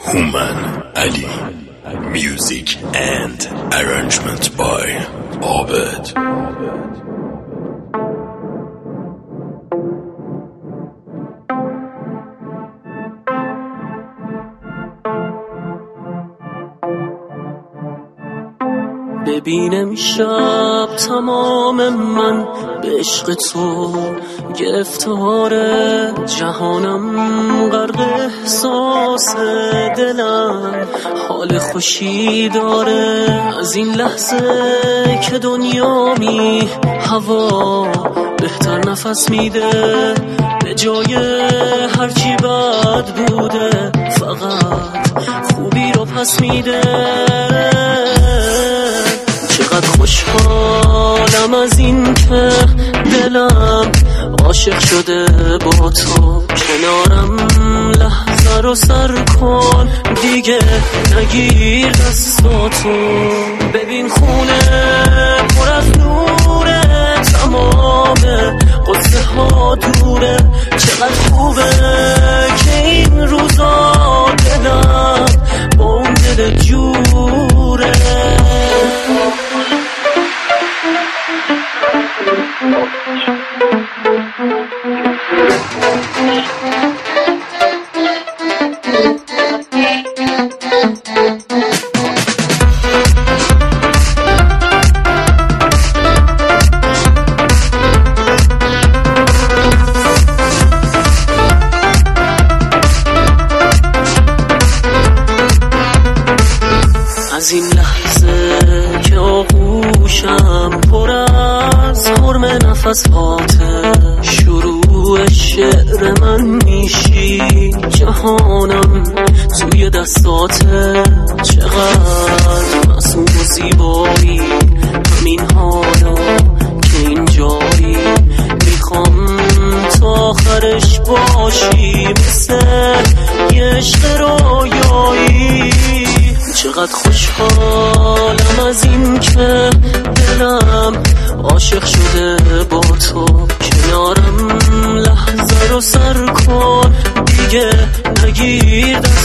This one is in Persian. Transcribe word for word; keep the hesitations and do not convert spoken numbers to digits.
Human Ali. Music and arrangement by Abed. ببین امشب تمام من به عشق تو گرفتاره، جهانم غرق احساس، دلم حال خوشی داره از این لحظه که دنیا می هوا بهتر نفس میده، به جای هرچی بد بوده فقط خوبی رو پس میده. چقدر خوشحالم از این که دلم عاشق شده با تو، کنارم لحظه رو سر کن دیگه نگیر دستاتو. ببین خونه پر از نوره، تمام قصه ها دوره، چقدر خوبه که این روزا دلم با اون دل جوره. از این لحظه که آغوشم پر از حرم نفس هاته، شروع شعر من میشی، جهانم توی دستاته. چقدر معصوم و زیبایی همین حالا که اینجایی، میخوام تا آخرش باشی مثل یه عشق رویایی. چقدر خوشحالم از این که دلم عاشق شده با تو، کنارم لحظه رو سر کن دیگه نگیر